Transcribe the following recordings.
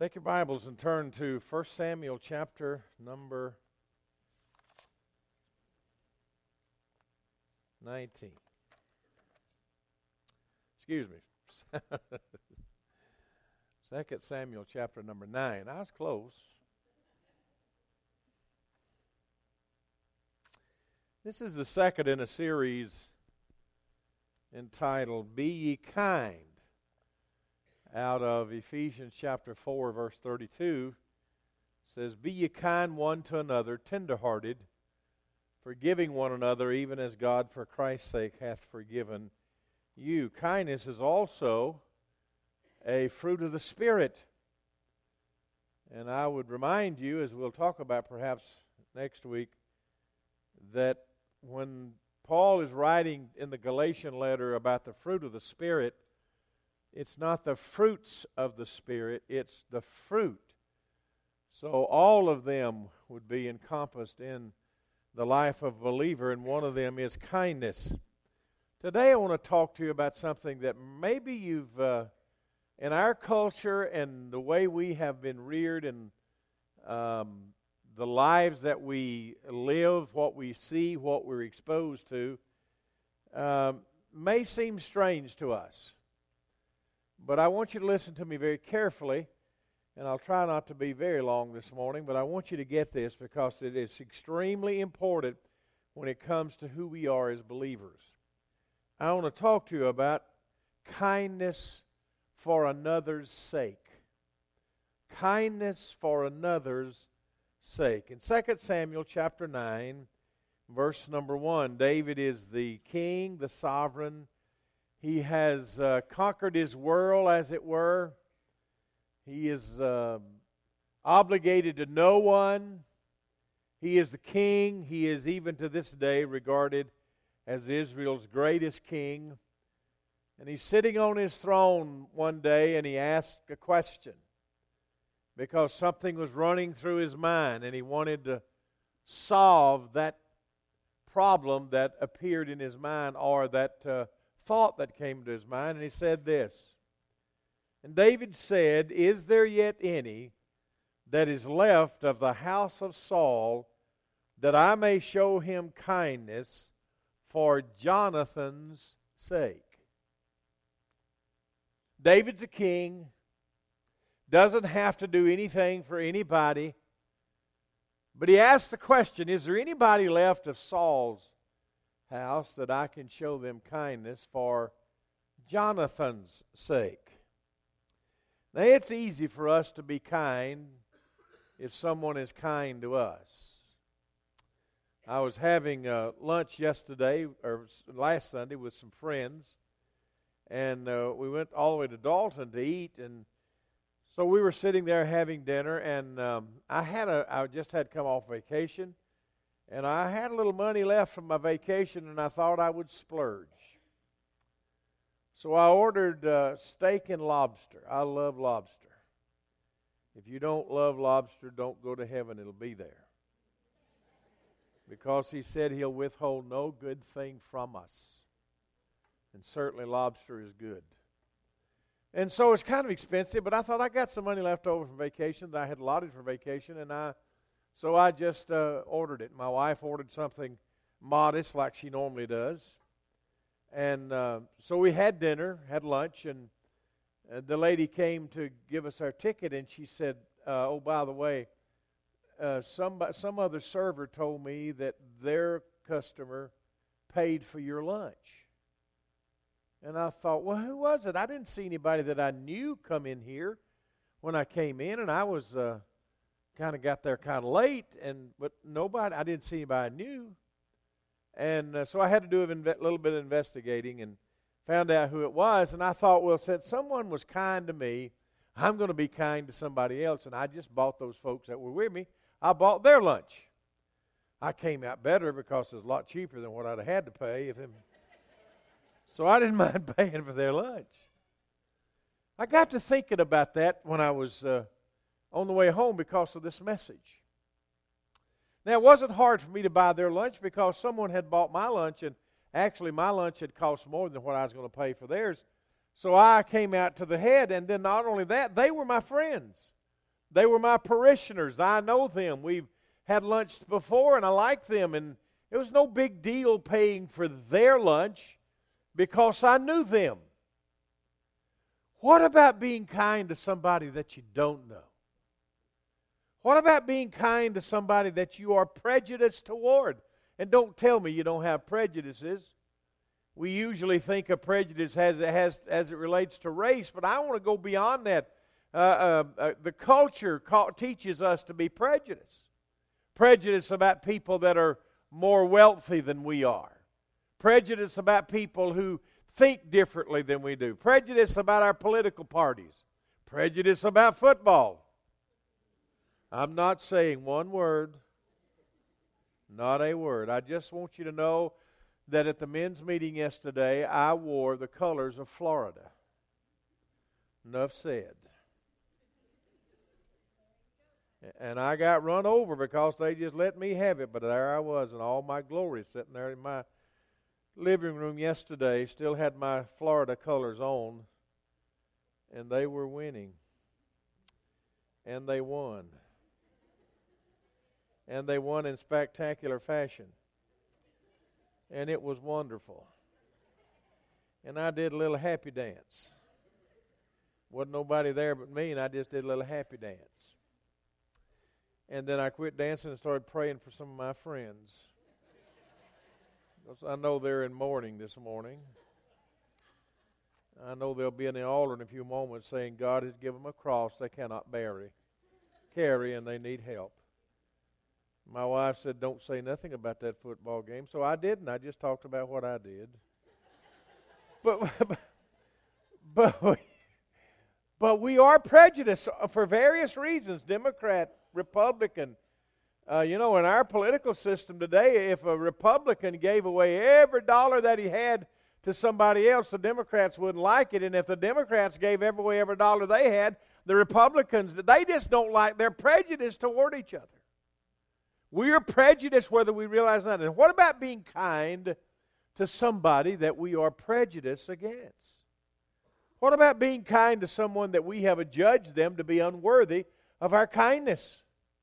Take your Bibles and turn to 1 Samuel chapter number 19. Excuse me. 2 Samuel chapter number 9. I was close. This is the second in a series entitled, Be Ye Kind, out of Ephesians chapter 4, verse 32. Says, Be ye kind one to another, tenderhearted, forgiving one another, even as God for Christ's sake hath forgiven you. Kindness is also a fruit of the Spirit. And I would remind you, as we'll talk about perhaps next week, that when Paul is writing in the Galatian letter about the fruit of the Spirit, it's not the fruits of the Spirit, it's the fruit. So all of them would be encompassed in the life of a believer, and one of them is kindness. Today I want to talk to you about something that maybe you've, in our culture and the way we have been reared and the lives that we live, what we see, what we're exposed to, may seem strange to us. But I want you to listen to me very carefully, and I'll try not to be very long this morning, but I want you to get this because it is extremely important when it comes to who we are as believers. I want to talk to you about kindness for another's sake. Kindness for another's sake. In 2 Samuel chapter 9, verse number 1, David is the king, the sovereign. He has conquered his world, as it were. He is obligated to no one. He is the king. He is even to this day regarded as Israel's greatest king. And he's sitting on his throne one day, and he asked a question because something was running through his mind, and he wanted to solve that problem that appeared in his mind, or that thought that came to his mind. And he said this, and David said, Is there yet any that is left of the house of Saul, that I may show him kindness for Jonathan's sake? David's a king, doesn't have to do anything for anybody, but he asked the question, is there anybody left of Saul's house that I can show them kindness for Jonathan's sake? Now, it's easy for us to be kind if someone is kind to us. I was having lunch yesterday, or last Sunday, with some friends, and we went all the way to Dalton to eat, and so we were sitting there having dinner, and I just had come off vacation, and I had a little money left from my vacation, and I thought I would splurge. So I ordered steak and lobster. I love lobster. If you don't love lobster, don't go to heaven. It'll be there. Because he said he'll withhold no good thing from us. And certainly lobster is good. And so it's kind of expensive, but I thought I got some money left over from vacation that I had allotted for vacation, and so I just ordered it. My wife ordered something modest like she normally does. And so we had dinner, had lunch, and the lady came to give us our ticket, and she said, oh, by the way, some other server told me that their customer paid for your lunch. And I thought, well, who was it? I didn't see anybody that I knew come in here when I came in, and I was kind of got there kind of late, but nobody, I didn't see anybody I knew. And so I had to do a little bit of investigating and found out who it was. And I thought, well, since someone was kind to me, I'm going to be kind to somebody else. And I just bought those folks that were with me. I bought their lunch. I came out better because it was a lot cheaper than what I'd have had to pay. So I didn't mind paying for their lunch. I got to thinking about that when I was on the way home because of this message. Now, it wasn't hard for me to buy their lunch because someone had bought my lunch, and actually my lunch had cost more than what I was going to pay for theirs. So I came out to the head, and then not only that, they were my friends. They were my parishioners. I know them. We've had lunch before, and I like them. And it was no big deal paying for their lunch because I knew them. What about being kind to somebody that you don't know? What about being kind to somebody that you are prejudiced toward? And don't tell me you don't have prejudices. We usually think of prejudice as it relates to race, but I want to go beyond that. The culture teaches us to be prejudiced. Prejudice about people that are more wealthy than we are. Prejudice about people who think differently than we do. Prejudice about our political parties. Prejudice about football. I'm not saying one word, not a word. I just want you to know that at the men's meeting yesterday, I wore the colors of Florida. Enough said. And I got run over because they just let me have it, but there I was in all my glory sitting there in my living room yesterday, still had my Florida colors on, and they were winning. And they won. And they won in spectacular fashion. And it was wonderful. And I did a little happy dance. Wasn't nobody there but me, and I just did a little happy dance. And then I quit dancing and started praying for some of my friends. Because I know they're in mourning this morning. I know they'll be in the altar in a few moments saying, God has given them a cross they cannot carry, and they need help. My wife said, don't say nothing about that football game. So I didn't. I just talked about what I did. But we are prejudiced for various reasons, Democrat, Republican. In our political system today, if a Republican gave away every dollar that he had to somebody else, the Democrats wouldn't like it. And if the Democrats gave away every dollar they had, the Republicans, they just don't like, they're prejudiced toward each other. We are prejudiced whether we realize that. And what about being kind to somebody that we are prejudiced against? What about being kind to someone that we have adjudged them to be unworthy of our kindness?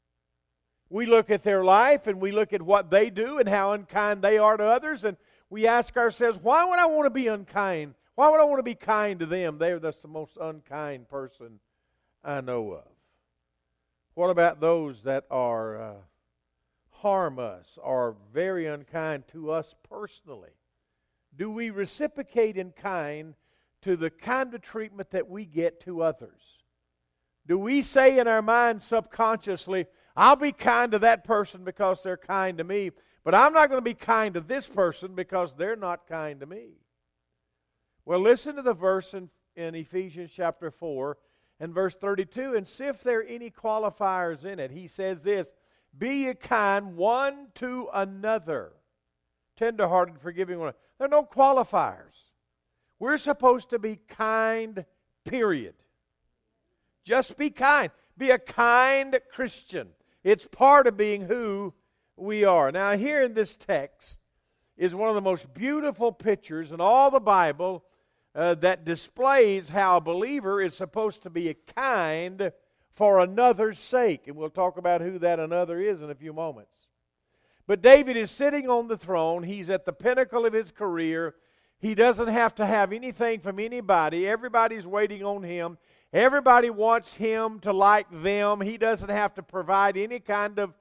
We look at their life and we look at what they do and how unkind they are to others, and we ask ourselves, why would I want to be unkind? Why would I want to be kind to them? They're the most unkind person I know of. What about those that are harm us, are very unkind to us personally? Do we reciprocate in kind to the kind of treatment that we get to others? Do we say in our mind subconsciously, I'll be kind to that person because they're kind to me, but I'm not going to be kind to this person because they're not kind to me? Well, listen to the verse in Ephesians chapter 4 and verse 32, and see if there are any qualifiers in it. He says this, be ye kind one to another, tenderhearted, forgiving one another. There are no qualifiers. We're supposed to be kind, period. Just be kind. Be a kind Christian. It's part of being who we are. Now, here in this text is one of the most beautiful pictures in all the Bible that displays how a believer is supposed to be kind for another's sake. And we'll talk about who that another is in a few moments. But David is sitting on the throne. He's at the pinnacle of his career. He doesn't have to have anything from anybody. Everybody's waiting on him. Everybody wants him to like them. He doesn't have to provide any kind of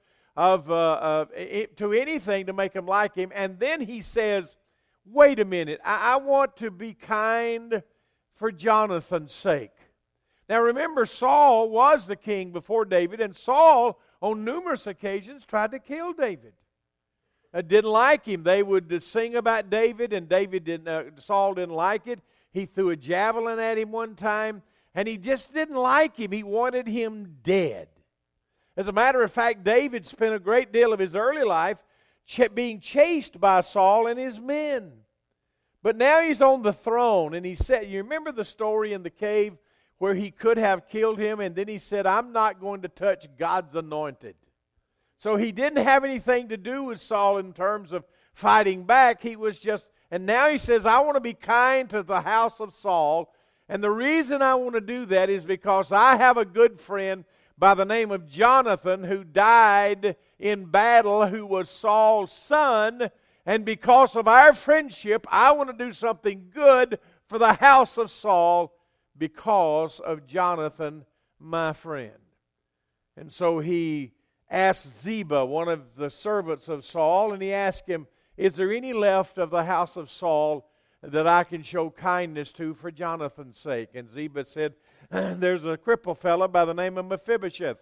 to anything to make them like him. And then he says, wait a minute, I want to be kind for Jonathan's sake. Now remember, Saul was the king before David, and Saul on numerous occasions tried to kill David. Didn't like him. They would sing about David, and Saul didn't like it. He threw a javelin at him one time, and he just didn't like him. He wanted him dead. As a matter of fact, David spent a great deal of his early life being chased by Saul and his men. But now he's on the throne, and he said, you remember the story in the cave where he could have killed him, and then he said, I'm not going to touch God's anointed. So he didn't have anything to do with Saul in terms of fighting back. He was just, and now he says, I want to be kind to the house of Saul. And the reason I want to do that is because I have a good friend by the name of Jonathan, who died in battle, who was Saul's son. And because of our friendship, I want to do something good for the house of Saul because of Jonathan, my friend. And so he asked Ziba, one of the servants of Saul, and he asked him, is there any left of the house of Saul that I can show kindness to for Jonathan's sake? And Ziba said, there's a crippled fellow by the name of Mephibosheth.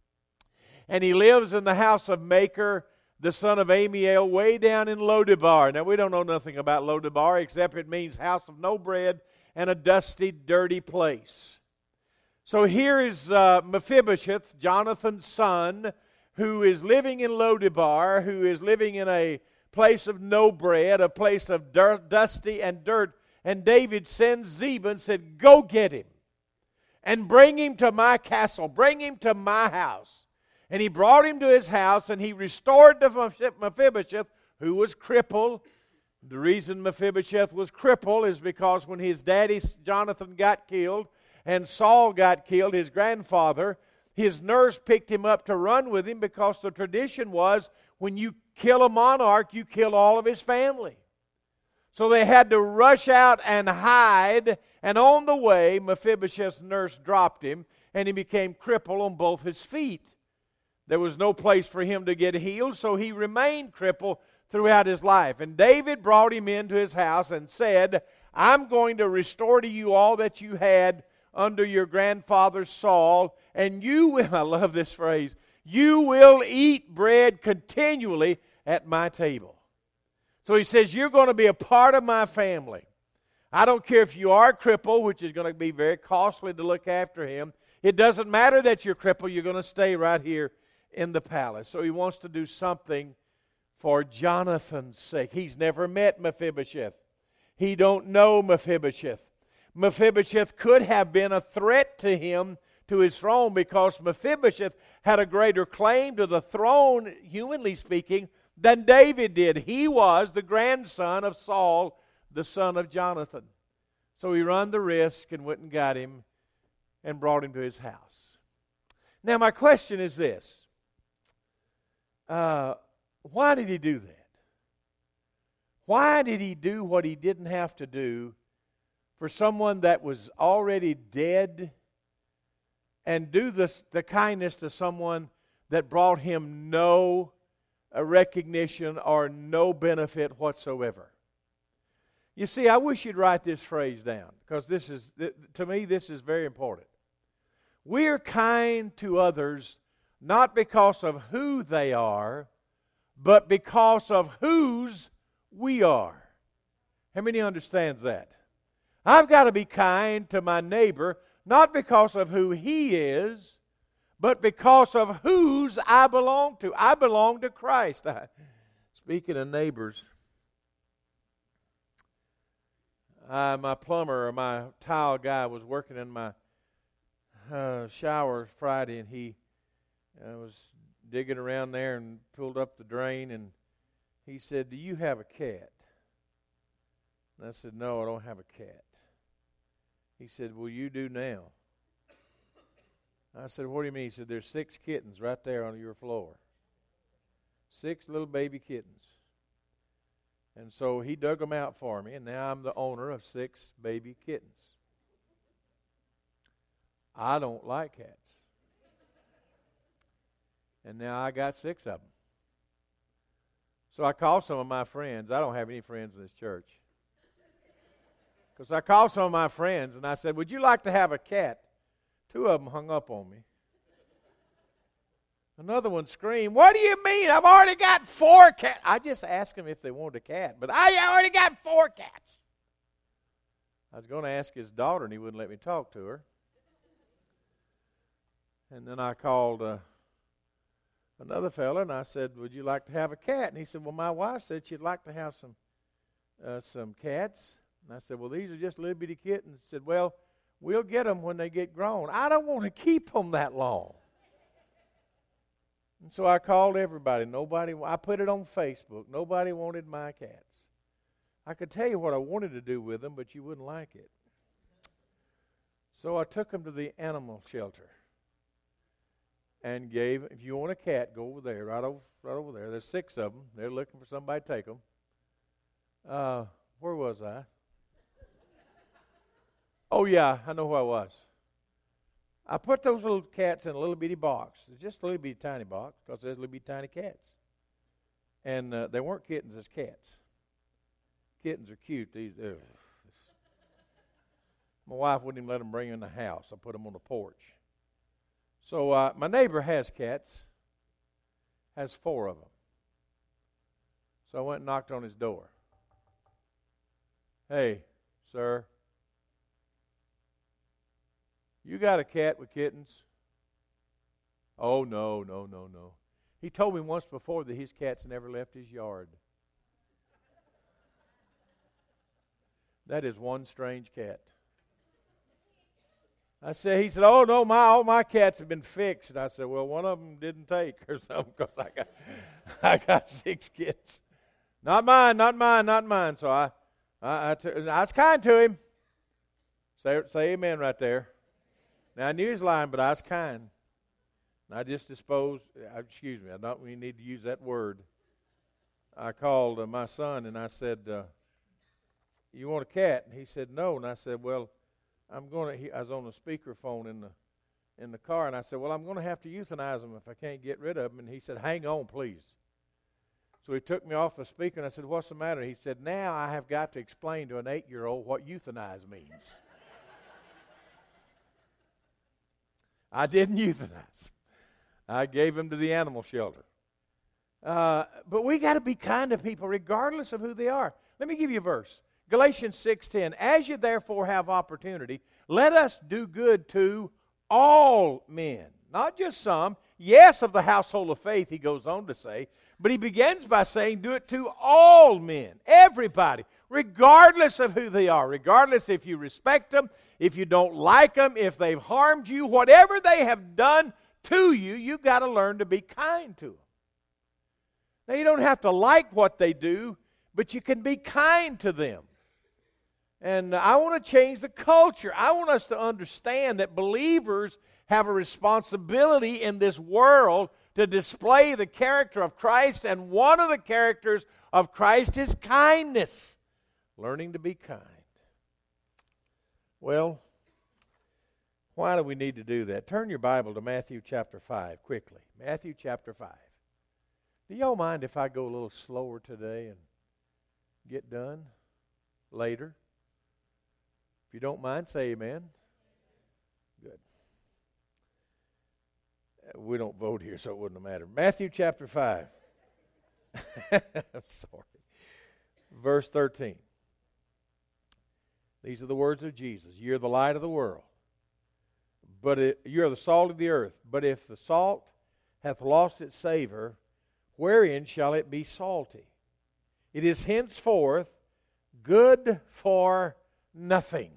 And he lives in the house of Machir, the son of Amiel, way down in Lodebar. Now, we don't know nothing about Lodebar, except it means house of no bread and a dusty, dirty place. So here is Mephibosheth, Jonathan's son, who is living in Lodebar, who is living in a place of no bread, a place of dusty and dirt. And David sends Ziba and said, go get him and bring him to my castle, bring him to my house. And he brought him to his house, and he restored to Mephibosheth, who was crippled. The reason Mephibosheth was crippled is because when his daddy Jonathan got killed and Saul got killed, his grandfather, his nurse picked him up to run with him, because the tradition was when you kill a monarch, you kill all of his family. So they had to rush out and hide, and on the way, Mephibosheth's nurse dropped him, and he became crippled on both his feet. There was no place for him to get healed, so he remained crippled throughout his life. And David brought him into his house and said, I'm going to restore to you all that you had under your grandfather Saul, and you will, I love this phrase, you will eat bread continually at my table. So he says, you're going to be a part of my family. I don't care if you are crippled, which is going to be very costly to look after him. It doesn't matter that you're crippled, you're going to stay right here in the palace. So he wants to do something for Jonathan's sake. He's never met Mephibosheth. He don't know Mephibosheth. Mephibosheth could have been a threat to him, to his throne, because Mephibosheth had a greater claim to the throne, humanly speaking, than David did. He was the grandson of Saul, the son of Jonathan. So he ran the risk and went and got him and brought him to his house. Now my question is this. Why did he do that? Why did he do what he didn't have to do for someone that was already dead, and do the kindness to someone that brought him no recognition or no benefit whatsoever? You see, I wish you'd write this phrase down, because to me, this is very important. We're kind to others not because of who they are, but because of whose we are. How many understands that? I've got to be kind to my neighbor, not because of who he is, but because of whose I belong to. I belong to Christ. Speaking of neighbors, my plumber or my tile guy was working in my shower Friday, and he was digging around there and pulled up the drain, and he said, do you have a cat? And I said, no, I don't have a cat. He said, well, you do now. I said, what do you mean? He said, there's 6 kittens right there on your floor. 6 little baby kittens. And so he dug them out for me, and now I'm the owner of 6 baby kittens. I don't like cats. And now I got 6 of them. So I called some of my friends. I don't have any friends in this church. Because I called some of my friends, and I said, would you like to have a cat? 2 of them hung up on me. Another one screamed, what do you mean? I've already got 4 cats. I just asked them if they wanted a cat, but I already got 4 cats. I was going to ask his daughter, and he wouldn't let me talk to her. And then I called another fella, and I said, would you like to have a cat? And he said, well, my wife said she'd like to have some cats. And I said, well, these are just little bitty kittens. He said, well, we'll get them when they get grown. I don't want to keep them that long. And so I called everybody. I put it on Facebook. Nobody wanted my cats. I could tell you what I wanted to do with them, but you wouldn't like it. So I took them to the animal shelter. and gave, if you want a cat, go over there, right over there. There's 6 of them. They're looking for somebody to take them. Where was I? Oh, yeah, I know where I was. I put those little cats in a little bitty box. It's just a little bitty tiny box because there's little bitty tiny cats. And they weren't kittens, it's cats. Kittens are cute. My wife wouldn't even let them bring them in the house. I put them on the porch. So my neighbor has cats, has 4 of them. So I went and knocked on his door. Hey, sir, you got a cat with kittens? Oh, no. He told me once before that his cats never left his yard. That is one strange cat. He said, oh, no, all my cats have been fixed. And I said, well, one of them didn't take or something because I got 6 kids. Not mine. So I was kind to him. Say amen right there. Now, I knew he was lying, but I was kind. And I just disposed, excuse me, I don't really need to use that word. I called my son and I said, you want a cat? And he said, no. And I said, well, I was on the speakerphone in the car, and I said, well, I'm going to have to euthanize them if I can't get rid of them. And he said, hang on, please. So he took me off the speaker, and I said, what's the matter? He said, now I have got to explain to an 8-year-old what euthanize means. I didn't euthanize. I gave him to the animal shelter. But we got to be kind to people regardless of who they are. Let me give you a verse. Galatians 6:10, as you therefore have opportunity, let us do good to all men, not just some. Yes, of the household of faith, he goes on to say, but he begins by saying do it to all men, everybody, regardless of who they are, regardless if you respect them, if you don't like them, if they've harmed you, whatever they have done to you, you've got to learn to be kind to them. Now, you don't have to like what they do, but you can be kind to them. And I want to change the culture. I want us to understand that believers have a responsibility in this world to display the character of Christ, and one of the characters of Christ is kindness, learning to be kind. Well, why do we need to do that? Turn your Bible to Matthew chapter 5 quickly. Matthew chapter 5. Do y'all mind if I go a little slower today and get done later? If you don't mind, say amen. Good. We don't vote here, so it wouldn't matter. Matthew chapter 5. I'm sorry. Verse 13. These are the words of Jesus. You're the light of the world. You're the salt of the earth. But if the salt hath lost its savor, wherein shall it be salty? It is henceforth good for nothing.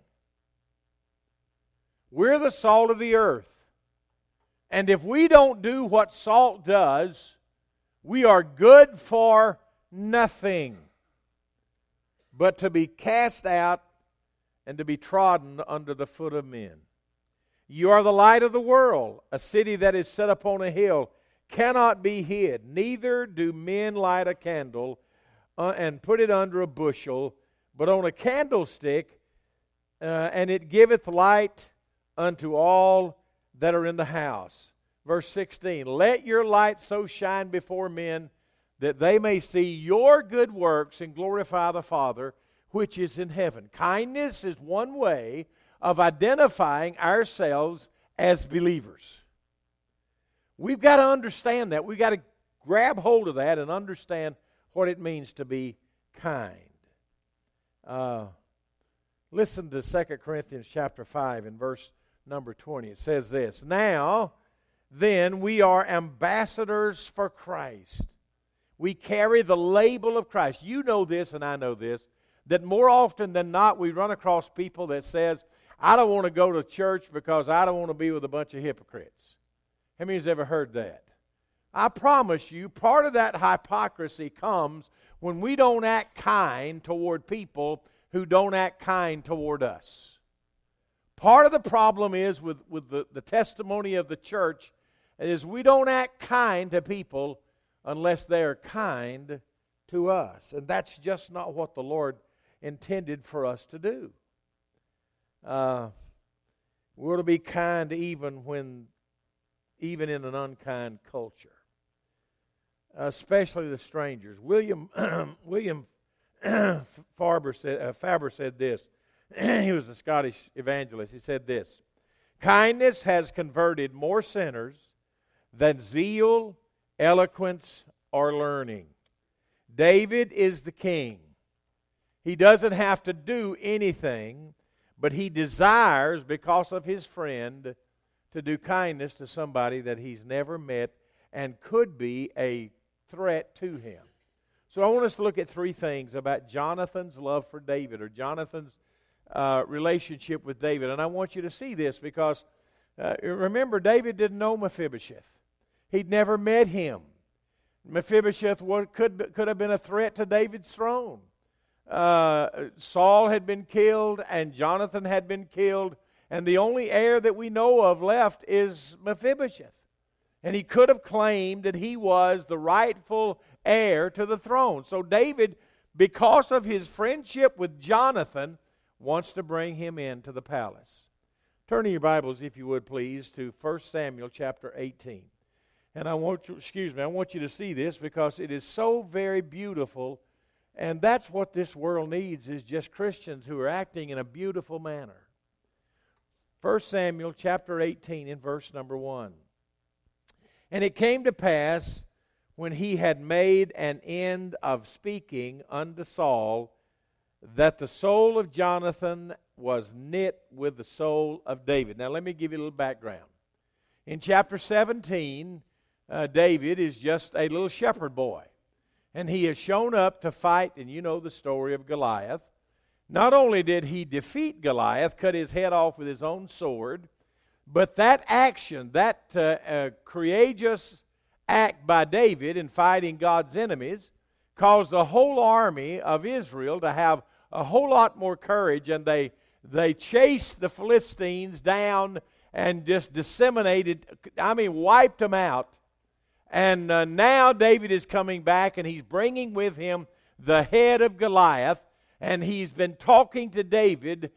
We're the salt of the earth. And if we don't do what salt does, we are good for nothing but to be cast out and to be trodden under the foot of men. You are the light of the world. A city that is set upon a hill cannot be hid. Neither do men light a candle and put it under a bushel, but on a candlestick, and it giveth light unto all that are in the house. Verse 16, let your light so shine before men that they may see your good works and glorify the Father which is in heaven. Kindness is one way of identifying ourselves as believers. We've got to understand that. We've got to grab hold of that and understand what it means to be kind. Listen to 2 Corinthians chapter 5 and verse number 20. It says this, now then we are ambassadors for Christ. We carry the label of Christ. You know this and I know this, that more often than not we run across people that says, I don't want to go to church because I don't want to be with a bunch of hypocrites. How many has ever heard that? I promise you, part of that hypocrisy comes when we don't act kind toward people who don't act kind toward us. Part of the problem is with the testimony of the church It is, we don't act kind to people unless they are kind to us. And that's just not what the Lord intended for us to do. We're to be kind even in an unkind culture, especially the strangers. William Faber said this. He was a Scottish evangelist. He said this: kindness has converted more sinners than zeal, eloquence, or learning. David is the king. He doesn't have to do anything, but he desires, because of his friend, to do kindness to somebody that he's never met and could be a threat to him. So I want us to look at three things about Jonathan's love for David, or Jonathan's relationship with David. And I want you to see this because, remember, David didn't know Mephibosheth. He'd never met him. Mephibosheth could have been a threat to David's throne. Saul had been killed and Jonathan had been killed, and the only heir that we know of left is Mephibosheth. And he could have claimed that he was the rightful heir to the throne. So David, because of his friendship with Jonathan, wants to bring him into the palace. Turn in your Bibles, if you would please, to 1 Samuel chapter 18. And I want you to see this because it is so very beautiful. And that's what this world needs, is just Christians who are acting in a beautiful manner. 1 Samuel chapter 18 in verse number 1. And it came to pass, when he had made an end of speaking unto Saul, that the soul of Jonathan was knit with the soul of David. Now let me give you a little background. In chapter 17, David is just a little shepherd boy. And he has shown up to fight, and you know the story of Goliath. Not only did he defeat Goliath, cut his head off with his own sword, but that action, that courageous act by David in fighting God's enemies, caused the whole army of Israel to have a whole lot more courage, and they chased the Philistines down and just wiped them out. And now David is coming back, and he's bringing with him the head of Goliath, and he's been talking to David,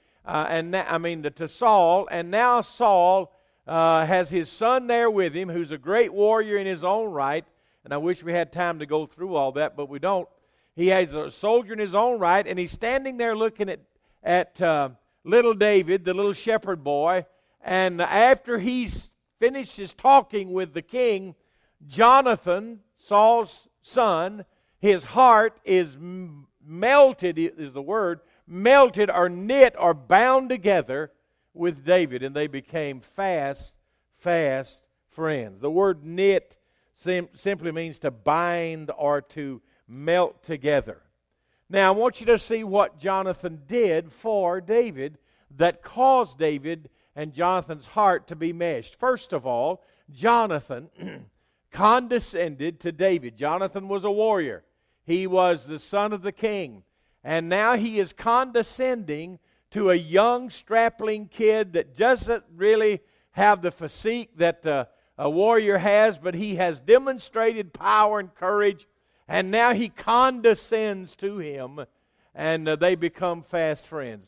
to Saul, and now Saul has his son there with him, who's a great warrior in his own right. And I wish we had time to go through all that, but we don't. He has a soldier in his own right, and he's standing there looking at little David, the little shepherd boy. And after he's finished his talking with the king, Jonathan, Saul's son, his heart is melted, is the word, melted or knit or bound together with David, and they became fast friends. The word knit simply means to bind or to melt together. Now I want you to see what Jonathan did for David that caused David and Jonathan's heart to be meshed. First of all, Jonathan condescended to David. Jonathan was a warrior. He was the son of the king. And now he is condescending to a young strapling kid that doesn't really have the physique that a warrior has, but he has demonstrated power and courage, and now he condescends to him, and they become fast friends.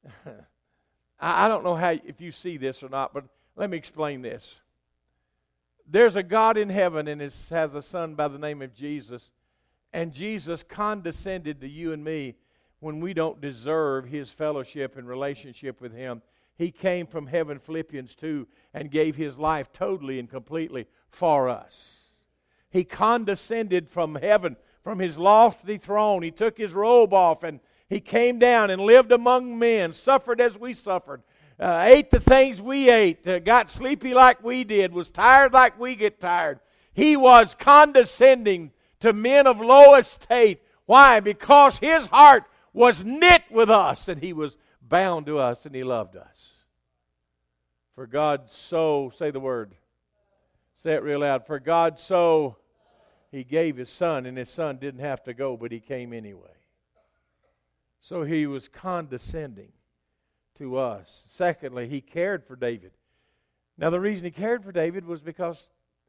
I don't know if you see this or not, but let me explain this. There's a God in heaven and has a son by the name of Jesus, and Jesus condescended to you and me when we don't deserve His fellowship and relationship with Him. He came from heaven, Philippians 2, and gave His life totally and completely for us. He condescended from heaven, from His lofty throne. He took His robe off and He came down and lived among men, suffered as we suffered, ate the things we ate, got sleepy like we did, was tired like we get tired. He was condescending to men of low estate. Why? Because His heart was knit with us, and He was bound to us, and He loved us. For God so, say the word, say it real loud, for God so, He gave His Son, and His Son didn't have to go, but He came anyway. So He was condescending to us. Secondly, He cared for David. Now the reason He cared for David was because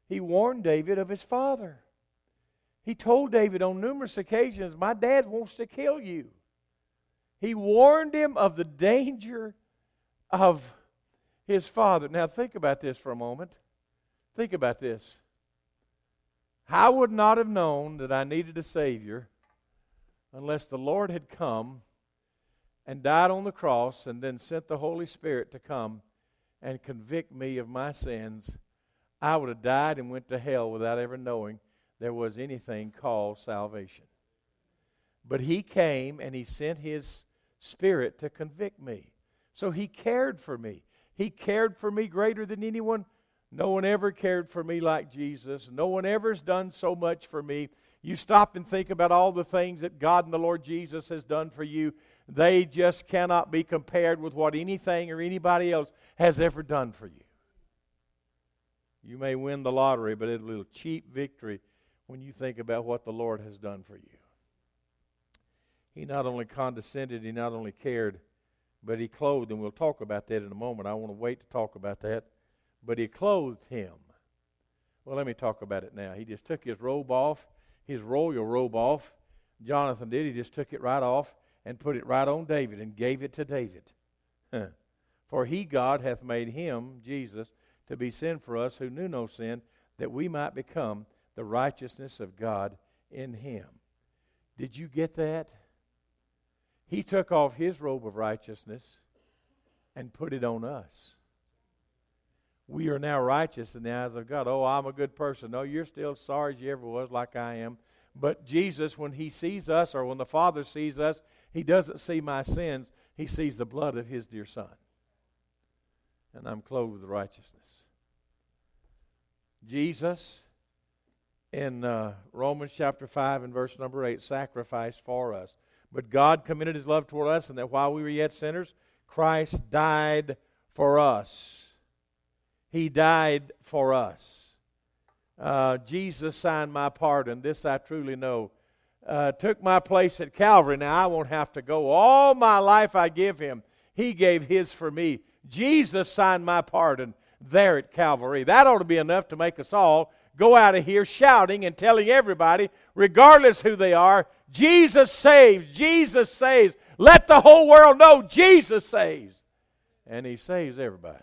He warned David of his father. He told David on numerous occasions, my dad wants to kill you. He warned him of the danger of his father. Now think about this for a moment. Think about this. I would not have known that I needed a Savior unless the Lord had come and died on the cross and then sent the Holy Spirit to come and convict me of my sins. I would have died and went to hell without ever knowing there was anything called salvation. But He came and He sent His Spirit to convict me. So He cared for me. He cared for me greater than anyone. No one ever cared for me like Jesus. No one ever has done so much for me. You stop and think about all the things that God and the Lord Jesus has done for you. They just cannot be compared with what anything or anybody else has ever done for you. You may win the lottery, but it's a little cheap victory when you think about what the Lord has done for you. He not only condescended, He not only cared, but He clothed, and we'll talk about that in a moment. I want to wait to talk about that. But He clothed him. Well, let me talk about it now. He just took his robe off, his royal robe off. Jonathan did. He just took it right off and put it right on David and gave it to David. For He, God, hath made Him, Jesus, to be sin for us who knew no sin, that we might become the righteousness of God in Him. Did you get that? He took off His robe of righteousness and put it on us. We are now righteous in the eyes of God. Oh, I'm a good person. No, you're still sorry as you ever was, like I am. But Jesus, when He sees us, or when the Father sees us, He doesn't see my sins. He sees the blood of His dear Son. And I'm clothed with righteousness. Jesus, in Romans chapter 5 and verse number 8, sacrificed for us. But God commended His love toward us, and that while we were yet sinners, Christ died for us. He died for us. Jesus signed my pardon. This I truly know. Took my place at Calvary. Now I won't have to go. All my life I give Him. He gave His for me. Jesus signed my pardon there at Calvary. That ought to be enough to make us all go out of here shouting and telling everybody, regardless who they are, Jesus saves. Jesus saves. Let the whole world know Jesus saves. And He saves everybody.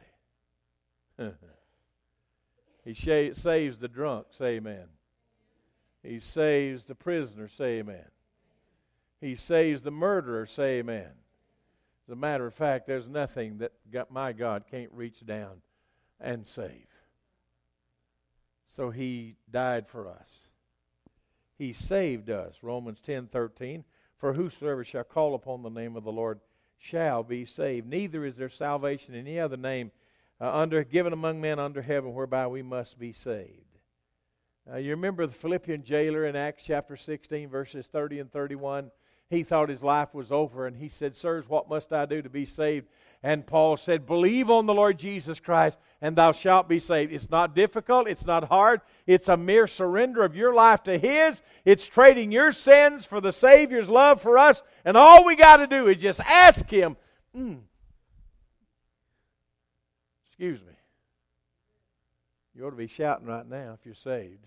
He saves the drunk, say amen. He saves the prisoner, say amen. He saves the murderer, say amen. As a matter of fact, there's nothing that my God can't reach down and save. So He died for us. He saved us. Romans 10:13. For whosoever shall call upon the name of the Lord shall be saved. Neither is there salvation in any other name given among men under heaven whereby we must be saved. You remember the Philippian jailer in Acts chapter 16 verses 30 and 31. He thought his life was over and he said, Sirs, what must I do to be saved? And Paul said, believe on the Lord Jesus Christ and thou shalt be saved. It's not difficult. It's not hard. It's a mere surrender of your life to His. It's trading your sins for the Savior's love for us. And all we got to do is just ask Him. Excuse me. You ought to be shouting right now if you're saved.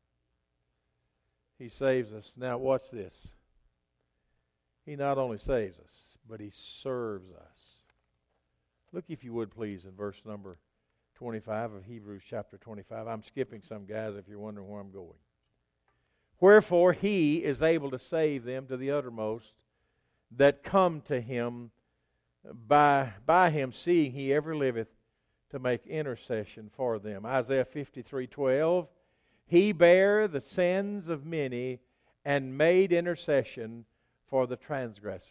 He saves us. Now watch this. He not only saves us, but He serves us. Look, if you would please, in verse number 25 of Hebrews chapter 25. I'm skipping some, guys, if you're wondering where I'm going. Wherefore He is able to save them to the uttermost that come to Him by Him, seeing He ever liveth to make intercession for them. Isaiah 53:12. He bare the sins of many and made intercession for the transgressors.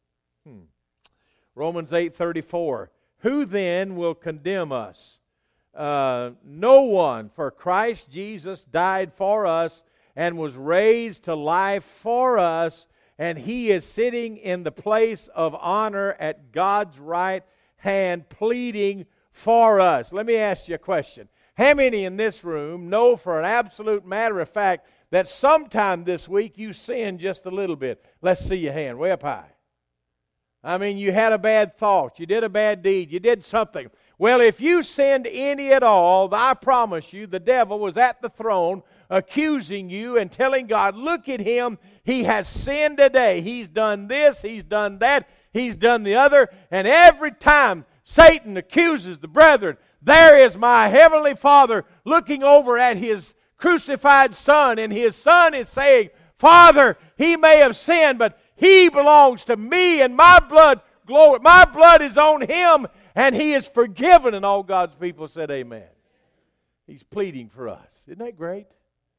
Romans 8:34. Who then will condemn us? No one, for Christ Jesus died for us and was raised to life for us, and He is sitting in the place of honor at God's right hand, pleading for us. Let me ask you a question. How many in this room know for an absolute matter of fact that sometime this week you sinned just a little bit? Let's see your hand way up high. I mean, you had a bad thought. You did a bad deed. You did something. Well, if you sinned any at all, I promise you, the devil was at the throne accusing you and telling God, look at him. He has sinned today. He's done this. He's done that. He's done the other. And every time Satan accuses the brethren, there is my heavenly Father looking over at his crucified Son. And his Son is saying, Father, he may have sinned, but he belongs to me and my blood. Glory. My blood is on him. And he is forgiven. And all God's people said amen. He's pleading for us. Isn't that great?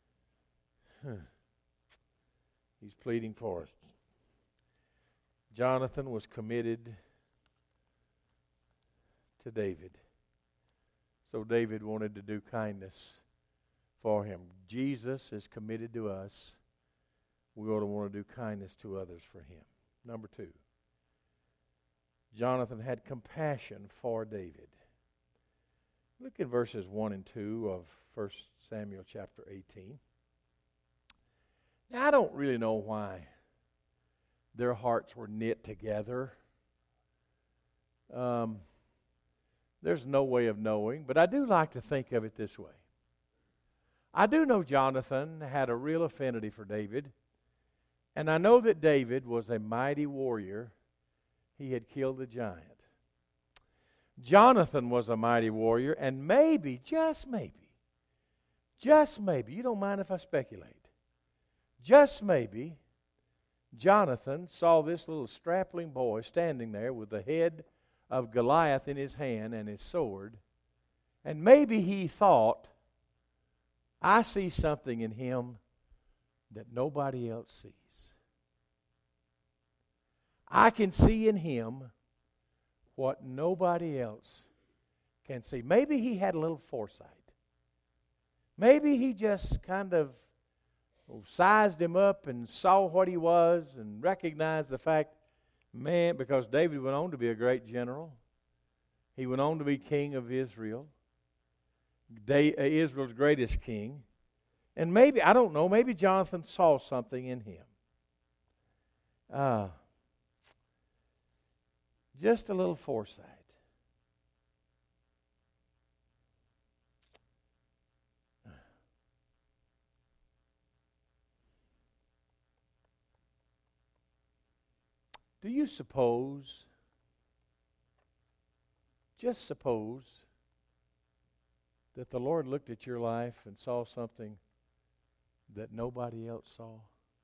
He's pleading for us. Jonathan was committed to David. So David wanted to do kindness for him. Jesus is committed to us. We ought to want to do kindness to others for him. Number 2. Jonathan had compassion for David. Look at verses 1 and 2 of 1 Samuel chapter 18. Now, I don't really know why their hearts were knit together. There's no way of knowing, but I do like to think of it this way. I do know Jonathan had a real affinity for David, and I know that David was a mighty warrior. He had killed a giant. Jonathan was a mighty warrior, and maybe, just maybe, you don't mind if I speculate, just maybe, Jonathan saw this little strapling boy standing there with the head of Goliath in his hand and his sword, and maybe he thought, I see something in him that nobody else sees. I can see in him what nobody else can see. Maybe he had a little foresight. Maybe he just kind of sized him up and saw what he was and recognized the fact, man, because David went on to be a great general. He went on to be king of Israel. Israel's greatest king. And maybe, I don't know, maybe Jonathan saw something in him. Just a little foresight. Do you suppose, just suppose, that the Lord looked at your life and saw something that nobody else saw?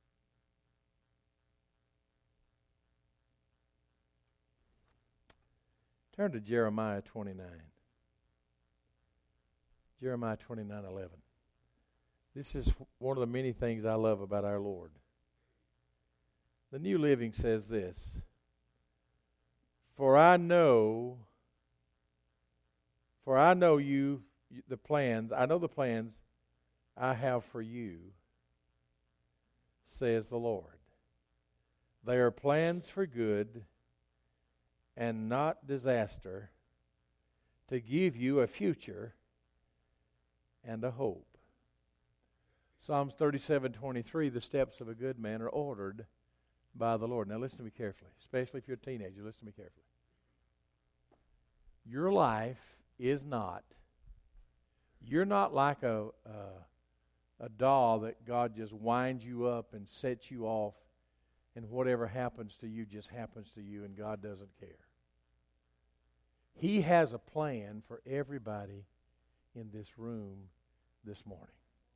Turn to Jeremiah 29. Jeremiah 29:11. This is one of the many things I love about our Lord. The New Living says this, For I know you, the plans I have for you, says the Lord. They are plans for good and not disaster, to give you a future and a hope. Psalms 37:23, the steps of a good man are ordered by the Lord. Now listen to me carefully, especially if you're a teenager. Listen to me carefully. Your life is not, you're not like a doll that God just winds you up and sets you off, and whatever happens to you just happens to you, and God doesn't care. He has a plan for everybody in this room this morning.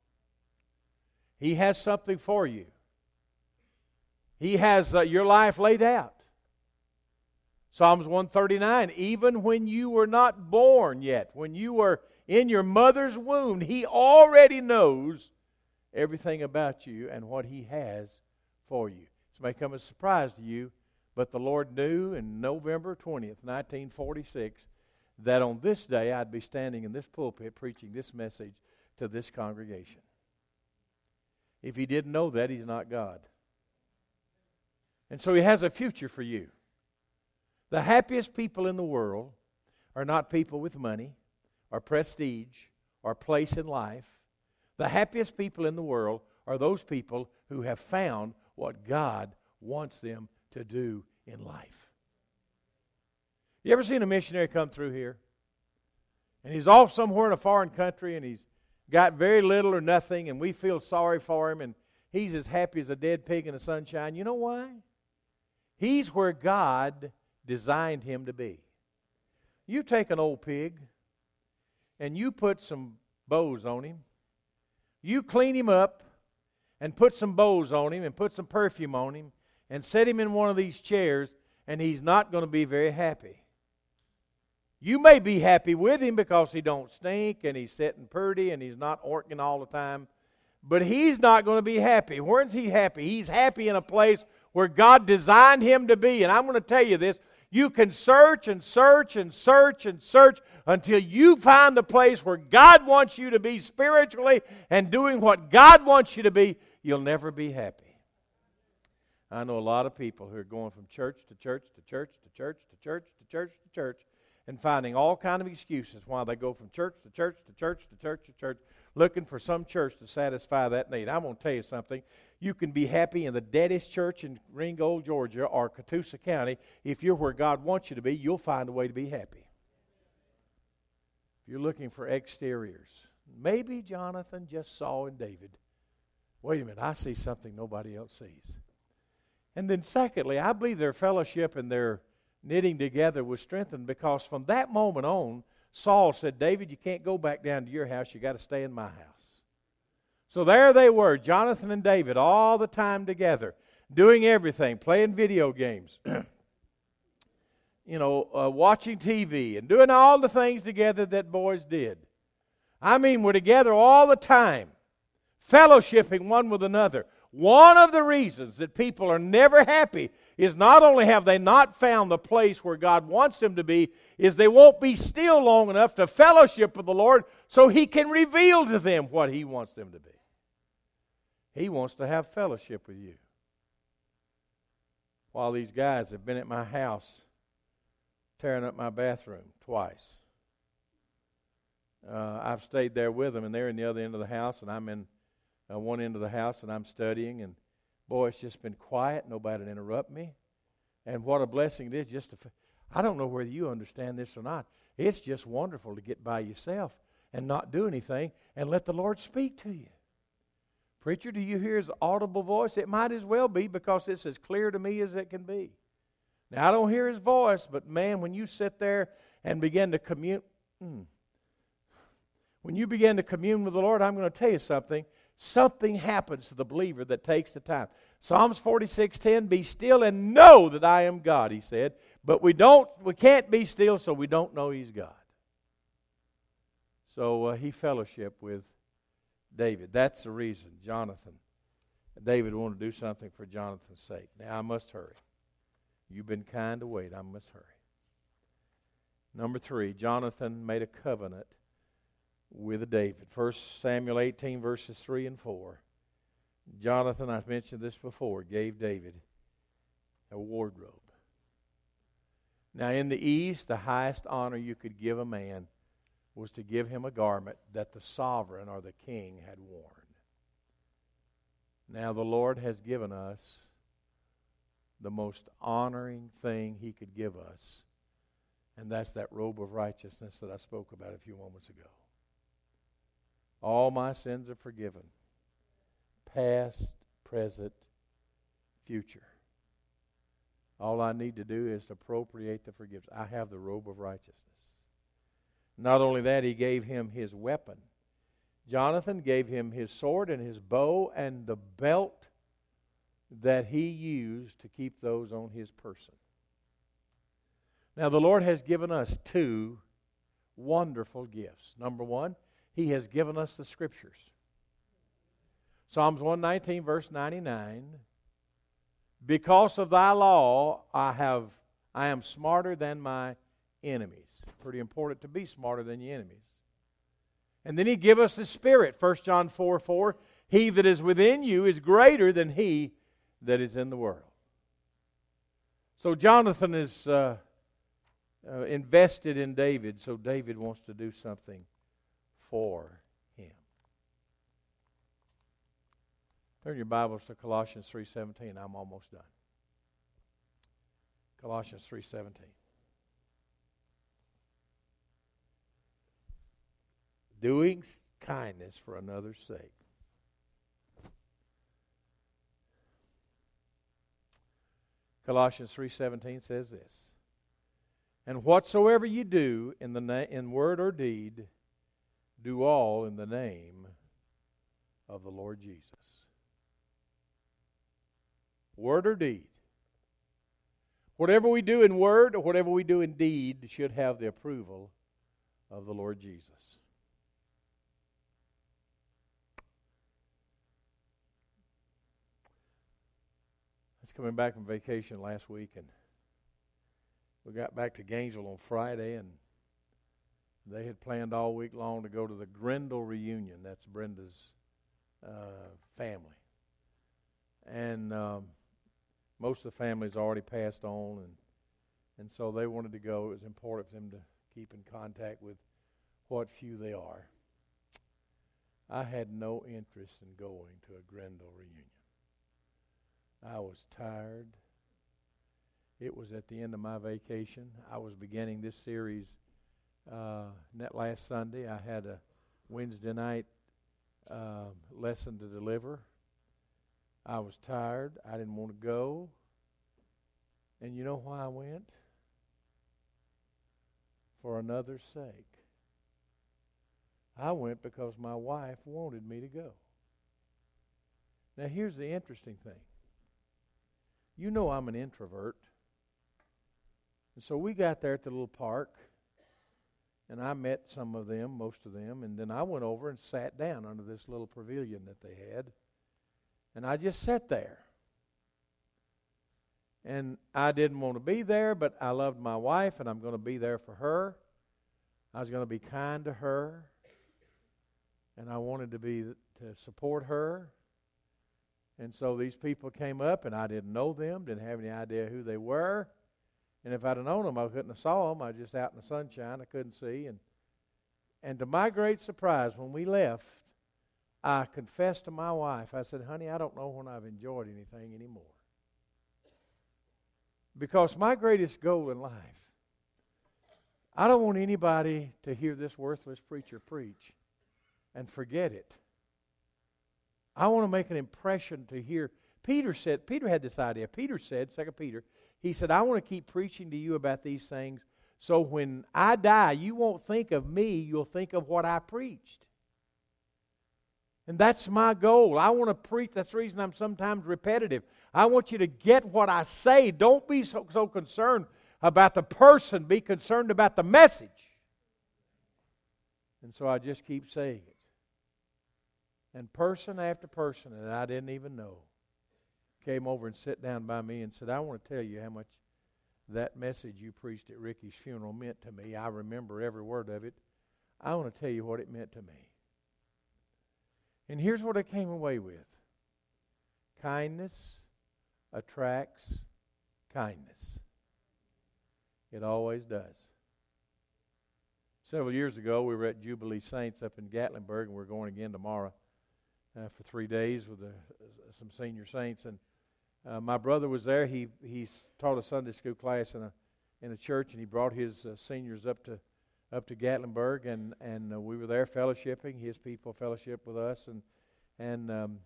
He has something for you. He has your life laid out. Psalms 139, even when you were not born yet, when you were in your mother's womb, He already knows everything about you and what He has for you. This may come as a surprise to you, but the Lord knew in November 20th, 1946, that on this day I'd be standing in this pulpit preaching this message to this congregation. If He didn't know that, He's not God. And so He has a future for you. The happiest people in the world are not people with money or prestige or place in life. The happiest people in the world are those people who have found what God wants them to do in life. You ever seen a missionary come through here? And he's off somewhere in a foreign country, and he's got very little or nothing, and we feel sorry for him, and he's as happy as a dead pig in the sunshine. You know why? He's where God designed him to be. You take an old pig, and you put some bows on him. You clean him up, and put some bows on him, and put some perfume on him, and set him in one of these chairs, and he's not going to be very happy. You may be happy with him because he don't stink and he's sitting pretty and he's not orking all the time. But he's not going to be happy. Where's he happy? He's happy in a place where God designed him to be. And I'm going to tell you this. You can search and search and search and search until you find the place where God wants you to be spiritually and doing what God wants you to be. You'll never be happy. I know a lot of people who are going from church to church to church to church to church to church to church and finding all kind of excuses why they go from church to church to church to church to church, looking for some church to satisfy that need. I'm going to tell you something. You can be happy in the deadest church in Ringgold, Georgia, or Catoosa County. If you're where God wants you to be, you'll find a way to be happy. If you're looking for exteriors, maybe Jonathan just saw in David, wait a minute, I see something nobody else sees. And then secondly, I believe their fellowship and their knitting together was strengthened because from that moment on, Saul said, David, you can't go back down to your house. You got to stay in my house. So there they were, Jonathan and David, all the time together, doing everything, playing video games, watching TV, and doing all the things together that boys did. I mean, we're together all the time, fellowshipping one with another. One of the reasons that people are never happy is not only have they not found the place where God wants them to be, is they won't be still long enough to fellowship with the Lord so He can reveal to them what He wants them to be. He wants to have fellowship with you. While these guys have been at my house tearing up my bathroom twice. I've stayed there with them, and they're in the other end of the house, and I'm in one end of the house, and I'm studying, and boy, it's just been quiet, nobody to interrupt me, and what a blessing it is I don't know whether you understand this or not, it's just wonderful to get by yourself and not do anything and let the Lord speak to you. Preacher, do you hear His audible voice? It might as well be because it's as clear to me as it can be. Now, I don't hear His voice, but man, when you sit there and begin to commune, when you begin to commune with the Lord, I'm going to tell you something. Something happens to the believer that takes the time. Psalms 46:10, be still and know that I am God, he said. But we can't be still, so we don't know He's God. So he fellowshiped with David. That's the reason David wanted to do something for Jonathan's sake. Now I must hurry. You've been kind to wait. I must hurry. Number 3, Jonathan made a covenant with David. 1 Samuel 18, verses 3 and 4. Jonathan, I've mentioned this before, gave David a wardrobe. Now in the East, the highest honor you could give a man was to give him a garment that the sovereign or the king had worn. Now the Lord has given us the most honoring thing He could give us, and that's that robe of righteousness that I spoke about a few moments ago. All my sins are forgiven, past, present, future. All I need to do is to appropriate the forgiveness. I have the robe of righteousness. Not only that, He gave him his weapon. Jonathan gave him his sword and his bow and the belt that he used to keep those on his person. Now the Lord has given us 2 wonderful gifts. Number 1, He has given us the Scriptures. Psalms 119, verse 99. Because of thy law, I am smarter than my enemies. Pretty important to be smarter than your enemies. And then He give us the Spirit. 1 John 4:4. He that is within you is greater than he that is in the world. So Jonathan is invested in David, so David wants to do something for him. Turn your Bibles to Colossians 3:17. I'm almost done. Colossians 3:17. Doing kindness for another's sake. Colossians 3:17 says this, and whatsoever you do in word or deed, do all in the name of the Lord Jesus. Word or deed. Whatever we do in word or whatever we do in deed should have the approval of the Lord Jesus. I was coming back from vacation last week, and we got back to Gainesville on Friday, and they had planned all week long to go to the Grendel reunion. That's Brenda's family. And most of the family's already passed on, and so they wanted to go. It was important for them to keep in contact with what few they are. I had no interest in going to a Grendel reunion. I was tired. It was at the end of my vacation. I was beginning this series that last Sunday. I had a Wednesday night lesson to deliver. I was tired. I didn't want to go. And you know why I went? For another's sake. I went because my wife wanted me to go. Now here's the interesting thing. You know I'm an introvert. And so we got there at the little park, and I met some of them, most of them, and then I went over and sat down under this little pavilion that they had. And I just sat there. And I didn't want to be there, but I loved my wife, and I'm going to be there for her. I was going to be kind to her, and I wanted to support her. And so these people came up, and I didn't know them, didn't have any idea who they were. And if I'd have known them, I couldn't have saw them. I was just out in the sunshine. I couldn't see. And to my great surprise, when we left, I confessed to my wife. I said, honey, I don't know when I've enjoyed anything anymore. Because my greatest goal in life, I don't want anybody to hear this worthless preacher preach and forget it. I want to make an impression to hear. Peter had this idea. Peter said, 2 Peter, he said, I want to keep preaching to you about these things so when I die, you won't think of me, you'll think of what I preached. And that's my goal. I want to preach. That's the reason I'm sometimes repetitive. I want you to get what I say. Don't be so concerned about the person. Be concerned about the message. And so I just keep saying it. And person after person that I didn't even know came over and sat down by me and said, I want to tell you how much that message you preached at Ricky's funeral meant to me. I remember every word of it. I want to tell you what it meant to me. And here's what I came away with. Kindness attracts kindness. It always does. Several years ago, we were at Jubilee Saints up in Gatlinburg, and we're going again tomorrow for 3 days with some senior saints. And my brother was there. He taught a Sunday school class in a church, and he brought his seniors up to Gatlinburg, and we were there fellowshipping. His people fellowship with us, and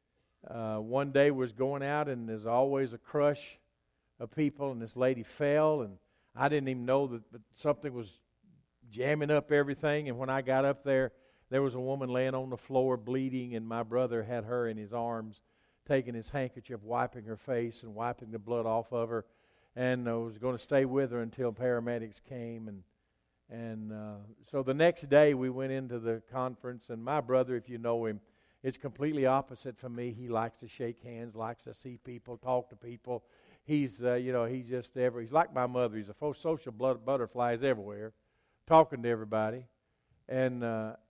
one day was going out, and there's always a crush of people, and this lady fell, and I didn't even know that something was jamming up everything. And when I got up there was a woman laying on the floor bleeding, and my brother had her in his arms, taking his handkerchief, wiping her face and wiping the blood off of her, and was going to stay with her until paramedics came. And so the next day we went into the conference, and my brother, if you know him, it's completely opposite from me. He likes to shake hands, likes to see people, talk to people. He's he's like my mother. He's a social butterfly. He's everywhere, talking to everybody. And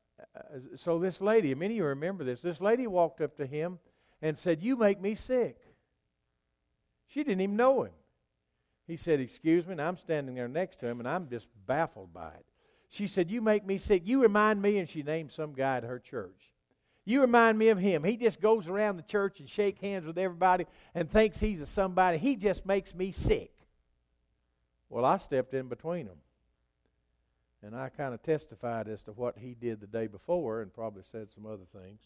so this lady, many of you remember this lady walked up to him and said, "You make me sick." She didn't even know him. He said, "Excuse me," and I'm standing there next to him, and I'm just baffled by it. She said, "You make me sick. You remind me," and she named some guy at her church. "You remind me of him. He just goes around the church and shake hands with everybody and thinks he's a somebody. He just makes me sick." Well, I stepped in between them. And I kind of testified as to what he did the day before and probably said some other things.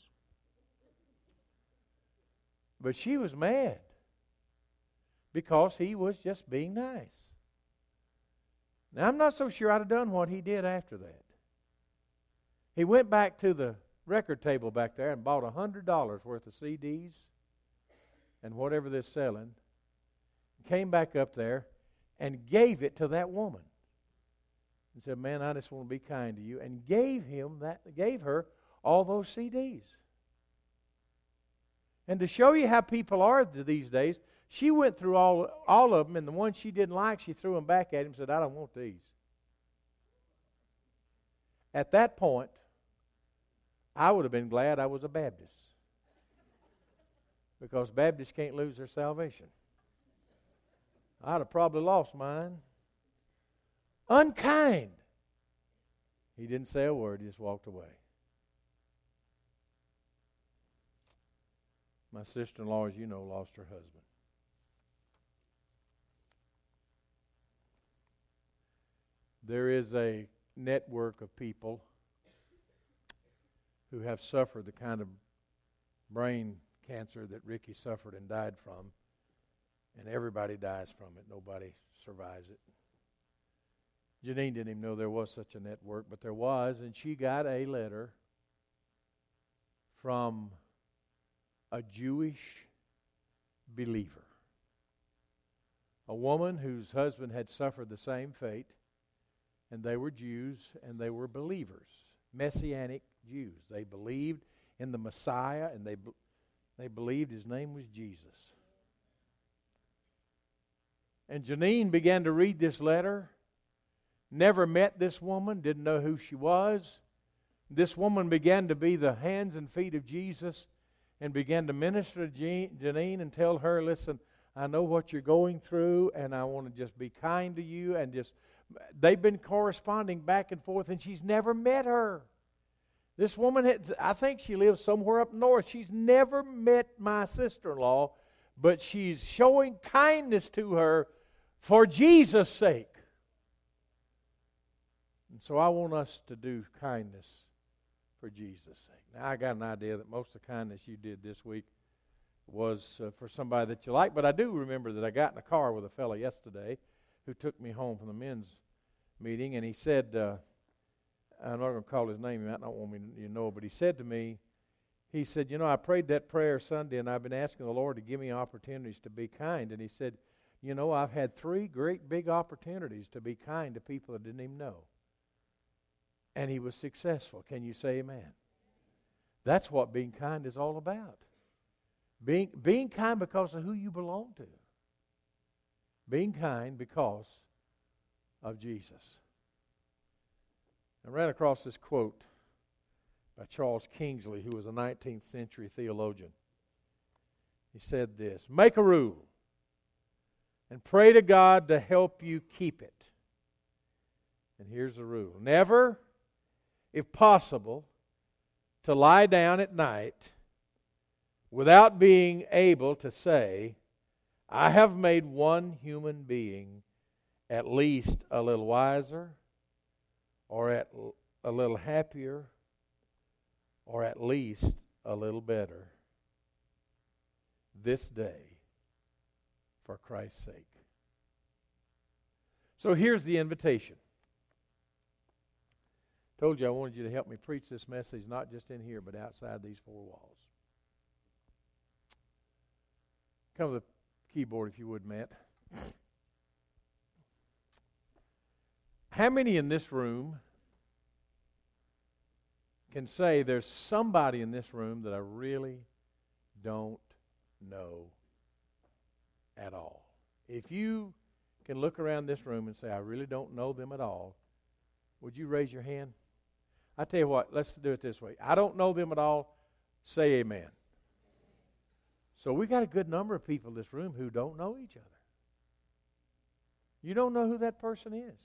But she was mad because he was just being nice. Now, I'm not so sure I'd have done what he did after that. He went back to the record table back there and bought $100 worth of CDs and whatever they're selling, came back up there and gave it to that woman. And said, man, I just want to be kind to you. And gave her all those CDs. And to show you how people are these days, she went through all of them, and the ones she didn't like, she threw them back at him and said, I don't want these. At that point, I would have been glad I was a Baptist. Because Baptists can't lose their salvation. I'd have probably lost mine. Unkind. He didn't say a word, he just walked away. My sister-in-law, as you know, lost her husband. There is a network of people who have suffered the kind of brain cancer that Ricky suffered and died from, and everybody dies from it. Nobody survives it. Janine didn't even know there was such a network, but there was, and she got a letter from a Jewish believer. A woman whose husband had suffered the same fate, and they were Jews, and they were believers, Messianic Jews. They believed in the Messiah, and they believed his name was Jesus. And Janine began to read this letter. Never met this woman, didn't know who she was. This woman began to be the hands and feet of Jesus and began to minister to Janine and tell her, listen, I know what you're going through, and I want to just be kind to you. And just, they've been corresponding back and forth, and she's never met her. This woman, I think she lives somewhere up north. She's never met my sister-in-law, but she's showing kindness to her for Jesus' sake. And so I want us to do kindness for Jesus' sake. Now, I got an idea that most of the kindness you did this week was for somebody that you like, but I do remember that I got in a car with a fellow yesterday who took me home from the men's meeting, and he said, I'm not going to call his name, he might not want me to know, but he said to me, he said, you know, I prayed that prayer Sunday, and I've been asking the Lord to give me opportunities to be kind. And he said, you know, I've had 3 great big opportunities to be kind to people I didn't even know. And he was successful. Can you say amen? That's what being kind is all about. Being kind because of who you belong to. Being kind because of Jesus. I ran across this quote by Charles Kingsley, who was a 19th century theologian. He said this, make a rule and pray to God to help you keep it. And here's the rule. Never, if possible, to lie down at night without being able to say, I have made one human being at least a little wiser, or a little happier, or at least a little better this day for Christ's sake. So here's the invitation. Told you I wanted you to help me preach this message, not just in here, but outside these 4 walls. Come to the keyboard if you would, Matt. How many in this room can say there's somebody in this room that I really don't know at all? If you can look around this room and say, I really don't know them at all, would you raise your hand? I tell you what, let's do it this way. I don't know them at all. Say amen. So we got a good number of people in this room who don't know each other. You don't know who that person is.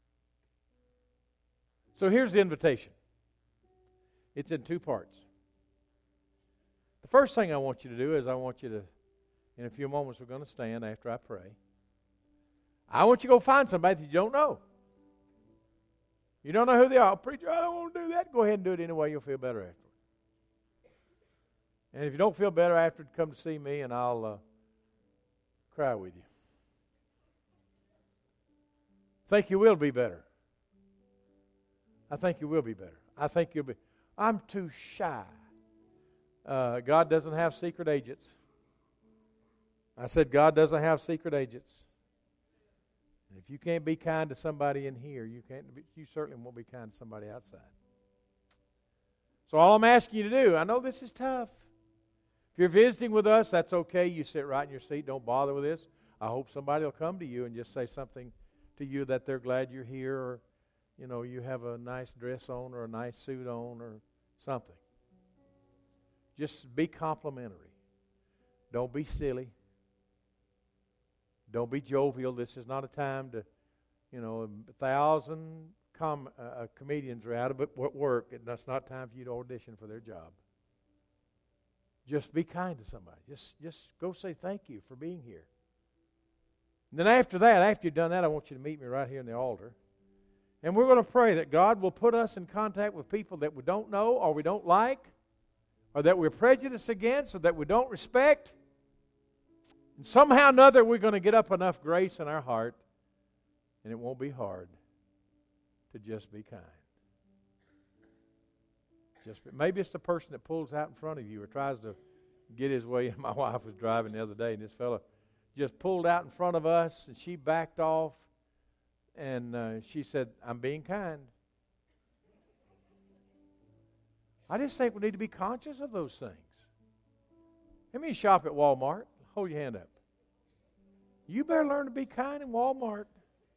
So here's the invitation. It's in 2 parts. The first thing I want you to do is I want you to, in a few moments we're going to stand after I pray. I want you to go find somebody that you don't know. You don't know who they are. Oh, preacher, I don't want to do that. Go ahead and do it anyway. You'll feel better after. And if you don't feel better after, come to see me and I'll cry with you. I think you will be better. I think you will be better. I think you'll be. I'm too shy. God doesn't have secret agents. I said God doesn't have secret agents. And if you can't be kind to somebody in here, you certainly won't be kind to somebody outside. So all I'm asking you to do, I know this is tough. If you're visiting with us, that's okay. You sit right in your seat. Don't bother with this. I hope somebody will come to you and just say something to you that they're glad you're here, or you have a nice dress on or a nice suit on or something. Just be complimentary. Don't be silly. Don't be jovial. This is not a time to, 1,000 comedians are out of work, and that's not time for you to audition for their job. Just be kind to somebody. Just go say thank you for being here. And then after that, after you've done that, I want you to meet me right here in the altar. And we're going to pray that God will put us in contact with people that we don't know or we don't like, or that we're prejudiced against, or that we don't respect. And somehow or another, we're going to get up enough grace in our heart, and it won't be hard to just be kind. Maybe it's the person that pulls out in front of you or tries to get his way. My wife was driving the other day, and this fellow just pulled out in front of us, and she backed off, and she said, "I'm being kind." I just think we need to be conscious of those things. How many shop at Walmart? Hold your hand up. You better learn to be kind in Walmart.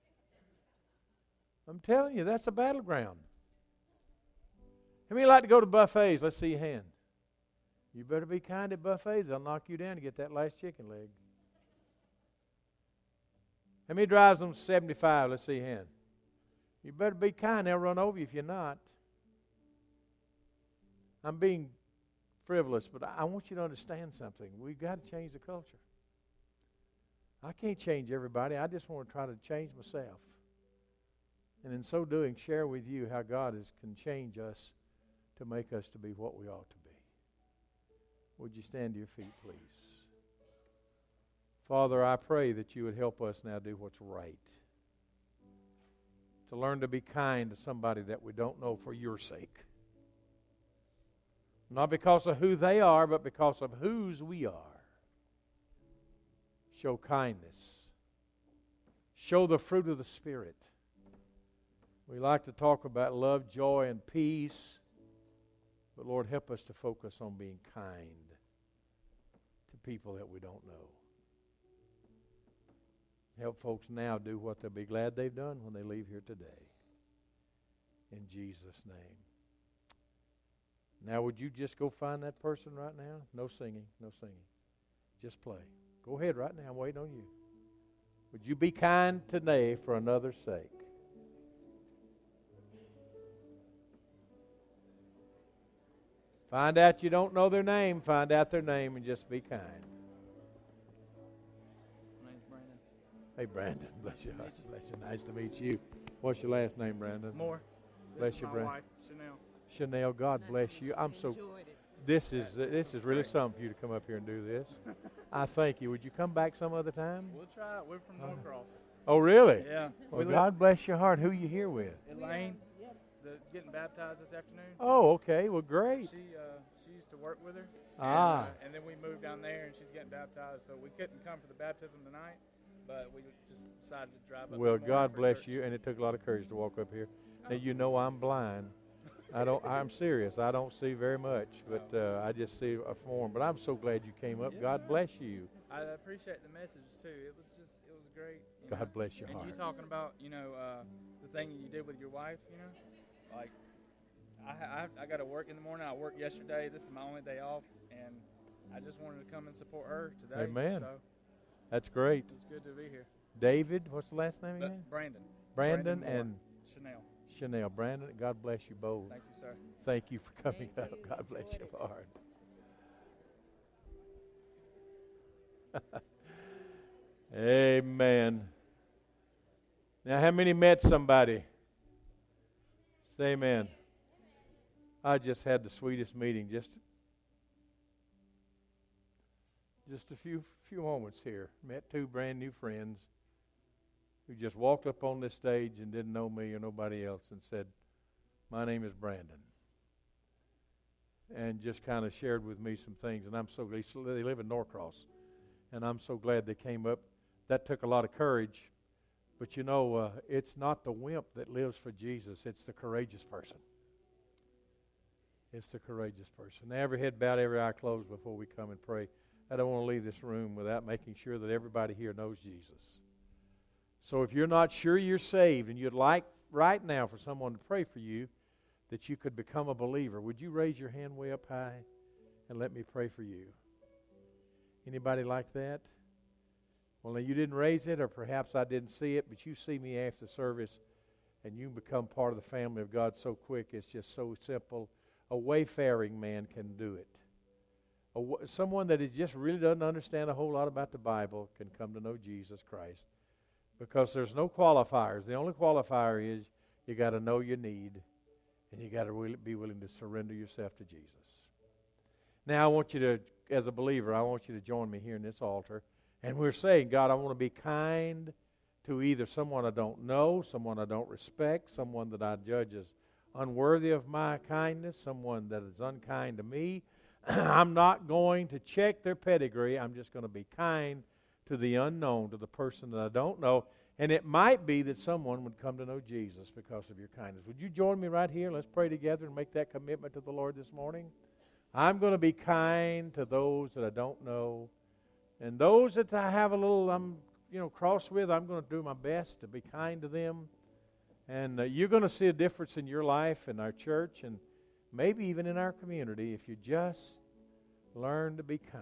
I'm telling you, that's a battleground. How many like to go to buffets? Let's see your hand. You better be kind at buffets. They'll knock you down to get that last chicken leg. How many drives on 75? Let's see your hand. You better be kind. They'll run over you if you're not. I'm being frivolous, but I want you to understand something. We've got to change the culture. I can't change everybody. I just want to try to change myself. And in so doing, share with you how God can change us to make us to be what we ought to be. Would you stand to your feet, please? Father, I pray that you would help us now do what's right. To learn to be kind to somebody that we don't know for your sake. Not because of who they are, but because of whose we are. Show kindness. Show the fruit of the Spirit. We like to talk about love, joy, and peace. But Lord, help us to focus on being kind to people that we don't know. Help folks now do what they'll be glad they've done when they leave here today. In Jesus' name. Now, would you just go find that person right now? No singing, no singing. Just play. Go ahead right now. I'm waiting on you. Would you be kind today for another's sake? Find out you don't know their name. Find out their name and just be kind. My name's Brandon. Hey, Brandon. Bless you. Bless you. Nice to meet you. What's your last name, Brandon? Moore. Bless This you, is my Brandon. wife, Chanel. Chanel, God bless you. I'm so. This is really something for you to come up here and do this. I thank you. Would you come back some other time? We'll try it. We're from Norcross. Oh, really? Yeah. Well, God bless your heart. Who you here with? Elaine, that's getting baptized this afternoon. Oh, okay. Well, great. She used to work with her. And then we moved down there, and she's getting baptized. So we couldn't come for the baptism tonight, but we just decided to drive up. Well, God bless you. And it took a lot of courage to walk up here. Now, you know I'm blind. I'm serious. I don't see very much, but I just see a form. But I'm so glad you came up. Yes, God sir. bless you. I appreciate the message too. It was great. God bless your and heart. you talking about the thing that you did with your wife. Like I got to work in the morning. I worked yesterday. This is my only day off, and I just wanted to come and support her today. Amen. So that's great. it's good to be here. David, what's the last name again? Brandon. Brandon Moore. and Chanel. Chanel. Brandon, God bless you both. Thank you, sir. Thank you for coming up. God bless your heart. Amen. Now, how many met somebody Say amen. I just had the sweetest meeting just a few moments here. Met two brand new friends who just walked up on this stage and didn't know me or nobody else and said, "My name is Brandon." And just kind of shared with me some things. And I'm so glad. They live in Norcross. And I'm so glad they came up. That took a lot of courage. But you know, it's not the wimp that lives for Jesus. It's the courageous person. It's the courageous person. Now, every head bowed, every eye closed before we come and pray. I don't want to leave this room without making sure that everybody here knows Jesus. So if you're not sure you're saved and you'd like right now for someone to pray for you, that you could become a believer, would you raise your hand way up high and let me pray for you? Anybody like that? Well, now you didn't raise it, or perhaps I didn't see it, but you see me after service, and you become part of the family of God so quick. It's just so simple. A wayfaring man can do it. Someone that just really doesn't understand a whole lot about the Bible can come to know Jesus Christ, because there's no qualifiers. The only qualifier is you got to know your need, and you got to be willing to surrender yourself to Jesus. Now, I want you to, as a believer, I want you to join me here in this altar. And we're saying, God, I want to be kind to either someone I don't know, someone I don't respect, someone that I judge as unworthy of my kindness, someone that is unkind to me. I'm not going to check their pedigree. I'm just going to be kind to the unknown, to the person that I don't know. And it might be that someone would come to know Jesus because of your kindness. Would you join me right here? Let's pray together and make that commitment to the Lord this morning. I'm going to be kind to those that I don't know. And those that I have a little, cross with, I'm going to do my best to be kind to them. And you're going to see a difference in your life, in our church, and maybe even in our community if you just learn to be kind.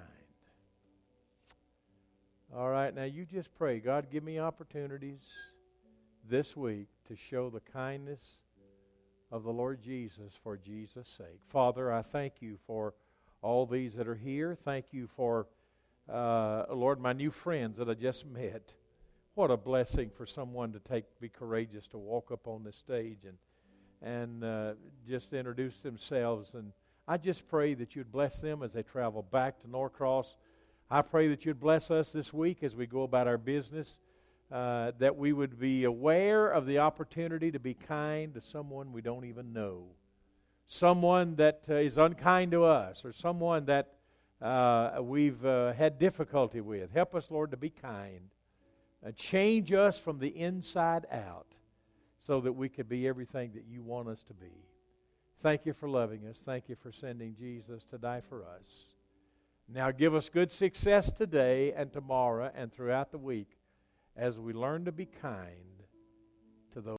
All right, now you just pray, God, give me opportunities this week to show the kindness of the Lord Jesus for Jesus' sake. Father, I thank you for all these that are here. Thank you for, Lord, my new friends that I just met. What a blessing for someone to be courageous to walk up on this stage and just introduce themselves. And I just pray that you'd bless them as they travel back to Norcross. I pray that you'd bless us this week as we go about our business, that we would be aware of the opportunity to be kind to someone we don't even know, someone that is unkind to us, or someone that we've had difficulty with. Help us, Lord, to be kind. Change us from the inside out so that we could be everything that you want us to be. Thank you for loving us. Thank you for sending Jesus to die for us. Now give us good success today and tomorrow and throughout the week as we learn to be kind to those